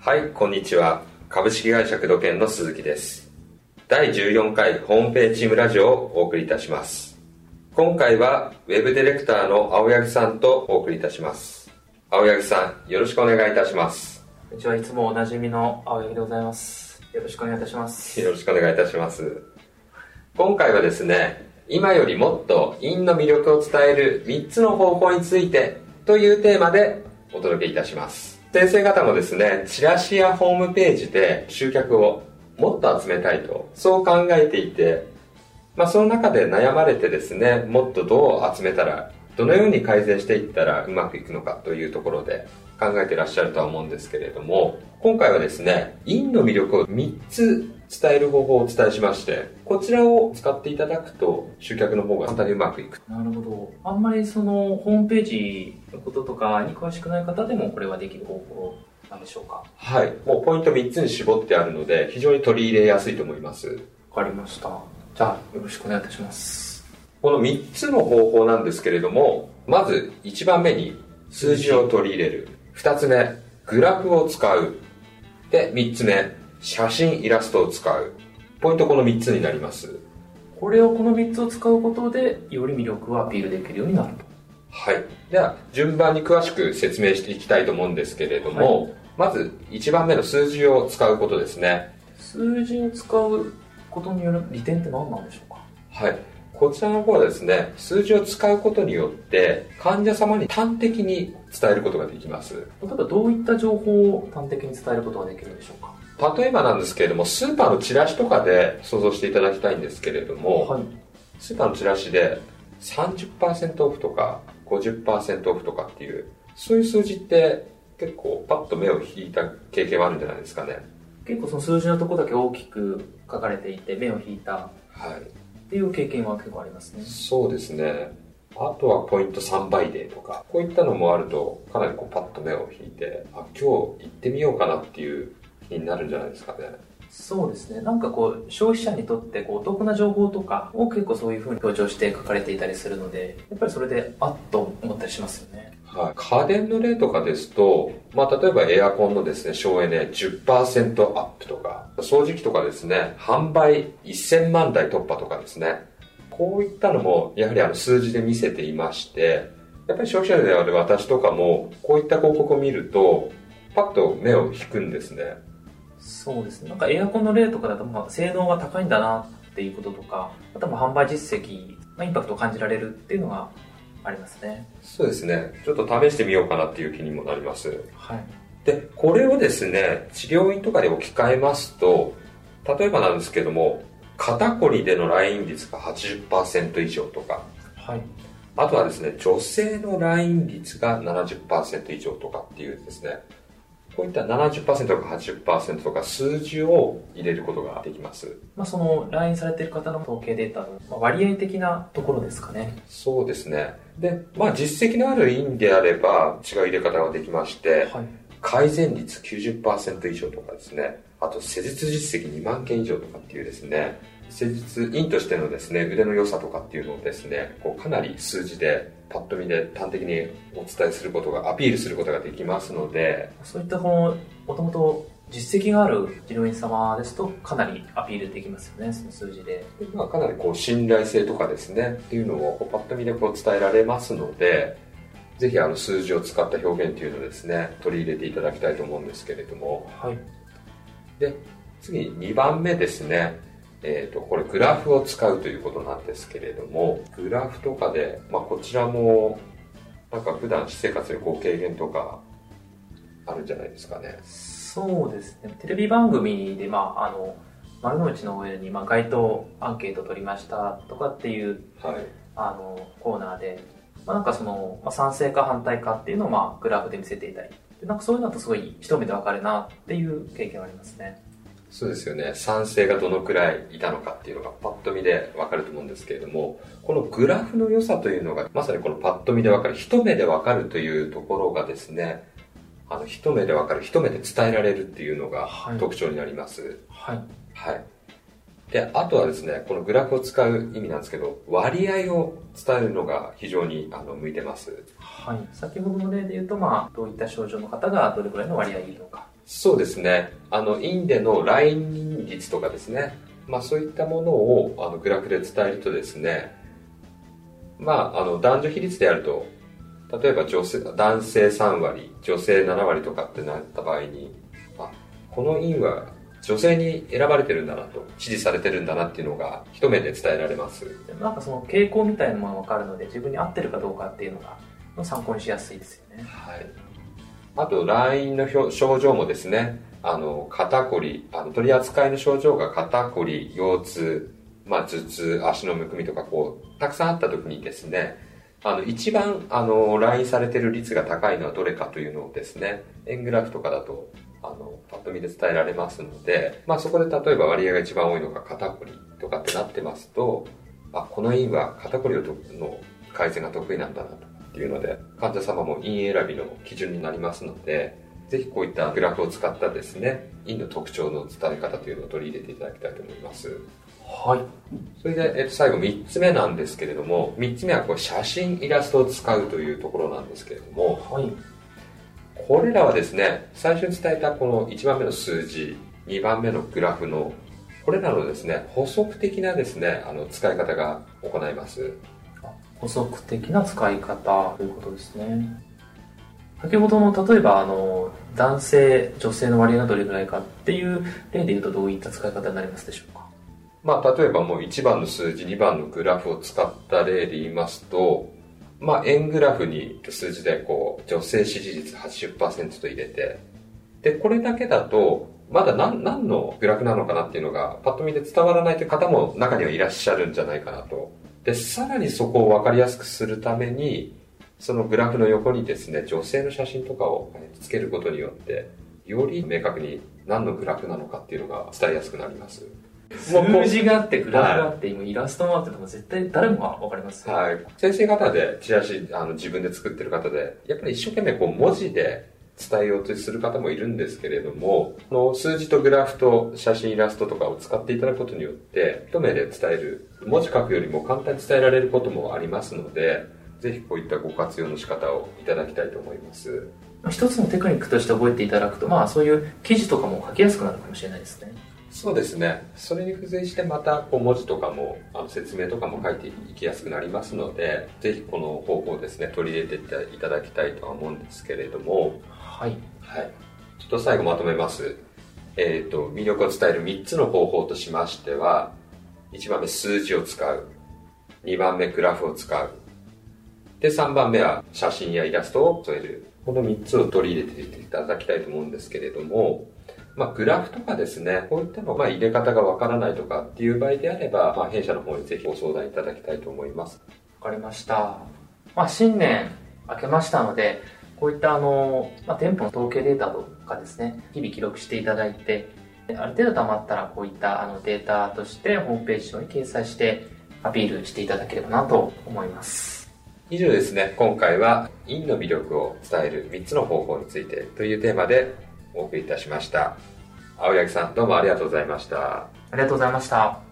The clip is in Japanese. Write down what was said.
はい、こんにちは。株式会社工藤研の鈴木です。第14回ホームページチームラジオをお送りいたします。今回はウェブディレクターの青柳さんとお送りいたします。青柳さん、よろしくお願いいたします。 こんにちは、いつもおなじみの青柳でございます。よろしくお願いいたします。 よろしくお願いいたします。今回はですね、今よりもっと印の魅力を伝える3つの方法についてというテーマでお届けいたします。先生方もですね、チラシやホームページで集客をもっと集めたいと、そう考えていて、その中で悩まれてですね、もっとどう集めたら、どのように改善していったらうまくいくのかというところで考えていらっしゃるとは思うんですけれども、今回はですね、印の魅力を3つ伝える方法をお伝えしまして、こちらを使っていただくと集客の方が簡単にうまくいく。 なるほど。あんまりそのホームページのこととかに詳しくない方でもこれはできる方法なんでしょうか？ はい。もうポイント3つに絞ってあるので、非常に取り入れやすいと思います。 わかりました。じゃあよろしくお願いいたします。 この3つの方法なんですけれども、まず1番目に数字を取り入れる。2つ目、グラフを使う。で、3つ目、写真、イラストを使う。ポイントこの3つになります。 これをこの3つを使うことで、より魅力をアピールできるようになると。 はい。では、順番に詳しく説明していきたいと思うんですけれども、はい、まず1番目の数字を使うことですね。 数字を使うことによる利点って何なんでしょうか？ はい。こちらの方はですね、数字を使うことによって患者様に端的に伝えることができます。 例えばどういった情報を端的に伝えることができるんでしょうか？ 例えばなんですけれども、スーパーのチラシとかで想像していただきたいんですけれども、はい、スーパーのチラシで 30% オフとか 50% オフとかっていう、そういう数字って結構パッと目を引いた経験はあるんじゃないですかね。 結構その数字のところだけ大きく書かれていて目を引いた、はい、っていう経験は結構ありますね。 そうですね。あとはポイント3倍デーとか、こういったのもあるとかなりパッと目を引いて、今日行ってみようかなっていう気になるんじゃないですかね。 そうですね。なんか消費者にとってお得な情報とかを結構そういう風に強調して書かれていたりするので、やっぱりそれであっと思ったりしますよね。 はい。家電の例とかですと、例えばエアコンのですね、省エネ 10% アップとか、掃除機とかですね、販売1000万台突破とかですね、こういったのもやはり数字で見せていまして、やっぱり消費者である私とかもこういった広告を見るとパッと目を引くんですね。 そうですね。なんかエアコンの例とかだと性能が高いんだなっていうこととか、あとは販売実績、インパクトを感じられるっていうのがありますね。 そうですね。ちょっと試してみようかなっていう気にもなります。 はい。 で、これをですね、治療院とかで置き換えますと、例えばなんですけども、肩こりでの来院率が 80% 以上とか、はい、あとはですね、女性の来院率が 70% 以上とかっていうですね、こういった 70% とか 80% とか数字を入れることができます。 その来院されている方の統計データの割合的なところですかね。 そうですね。で、実績のある院であれば違う入れ方ができまして、はい、改善率 90% 以上とかですね、あと施術実績2万件以上とかっていうですね、施術院としてのですね、腕の良さとかっていうのをですね、かなり数字でパッと見で端的にお伝えすることが、アピールすることができますので、 そういったもともと実績がある治療院様ですとかなりアピールできますよね、その数字で。 かなり信頼性とかですね、っていうのをパッと見で伝えられますので、ぜひ数字を使った表現というのをですね、取り入れていただきたいと思うんですけれども、はい。で、次2番目ですね。これグラフを使うということなんですけれども、グラフとかで、こちらもなんか普段私生活で経験とかあるんじゃないですかね。 そうですね。テレビ番組で丸の内の上に街頭アンケート取りましたとかっていう、はい、コーナーで、なんか賛成か反対かっていうのをグラフで見せていたり、なんかそういうのとすごい一目でわかるなっていう経験はありますね。 そうですよね。賛成がどのくらいいたのかっていうのがパッと見でわかると思うんですけれども、このグラフの良さというのがまさにこのパッと見でわかる、一目でわかるというところがですね、一目でわかる、一目で伝えられるっていうのが特徴になります。はい。はい。で、あとはですね、このグラフを使う意味なんですけど、割合を伝えるのが非常に向いてます。 はい。先ほどの例で言うと、どういった症状の方がどれくらいの割合いるのか。 そうですね。院での来院率とかですね。そういったものをグラフで伝えるとですね、男女比率であると、例えば男性3割、女性7割とかってなった場合に、この院は女性に選ばれてるんだなと、支持されてるんだなっていうのが一目で伝えられます。 なんかその傾向みたいなものが分かるので、自分に合ってるかどうかっていうのが参考にしやすいですよね。 はい。あと、来院の症状もですね、肩こり、取り扱いの症状が肩こり、腰痛、頭痛、足のむくみとかたくさんあった時にですね、一番、来院されてる率が高いのはどれかというのをですね、円グラフとかだと、パッと見で伝えられますので、そこで例えば割合が一番多いのが肩こりとかってなってますと、この院は肩こりの改善が得意なんだなとかっていうので、患者様も院選びの基準になりますので、ぜひこういったグラフを使ったですね、院の特徴の伝え方というのを取り入れていただきたいと思います。 はい。 それで、最後3つ目なんですけれども、3つ目は写真、イラストを使うというところなんですけれども、 はい。 これらはですね、最初に伝えたこの1番目の数字、2番目のグラフの、これらのですね、補足的なですね、使い方が行います。 補足的な使い方ということですね。先ほどの例えば男性女性の割合がどれぐらいかっていう例で言うとどういった使い方になりますでしょうか。 例えばもう1番の数字2番のグラフを使った例で言いますと、円グラフに数字で女性支持率 80% と入れて、でこれだけだとまだ何のグラフなのかなっていうのがパッと見で伝わらないという方も中にはいらっしゃるんじゃないかなと。でさらにそこを分かりやすくするために、そのグラフの横にですね、女性の写真とかをつけることによって、より明確に何のグラフなのかっていうのが伝えやすくなります。 数字があって、グラフがあって、今イラストもあっても絶対誰もが分かりますよ。 はい。先生方で、チラシ、自分で作ってる方で、やっぱり一生懸命文字で伝えようとする方もいるんですけれども、数字とグラフと写真、イラストとかを使っていただくことによって、一目で伝える、文字書くよりも簡単に伝えられることもありますので、ぜひこういったご活用の仕方をいただきたいと思います。 一つのテクニックとして覚えていただくと、そういう記事とかも書きやすくなるかもしれないですね。 そうですね。それに付随してまた文字とかも説明とかも書いていきやすくなりますので、ぜひこの方法をですね取り入れていただきたいとは思うんですけれども、 はい。 はい。ちょっと最後まとめます。魅力を伝える3つの方法としましては、1番目数字を使う。2番目グラフを使う。で、3番目は写真やイラストを添える。この3つを取り入れていただきたいと思うんですけれども、グラフとかですね、こういったの入れ方がわからないとかっていう場合であれば、弊社の方にぜひご相談いただきたいと思います。 わかりました。新年明けましたので、こういった店舗の統計データとかですね、日々記録していただいて、ある程度溜まったらこういったデータとしてホームページ上に掲載してアピールしていただければなと思います。 以上ですね、今回は院の魅力を伝える3つの方法についてというテーマでお送りいたしました。青柳さん、どうもありがとうございました。 ありがとうございました。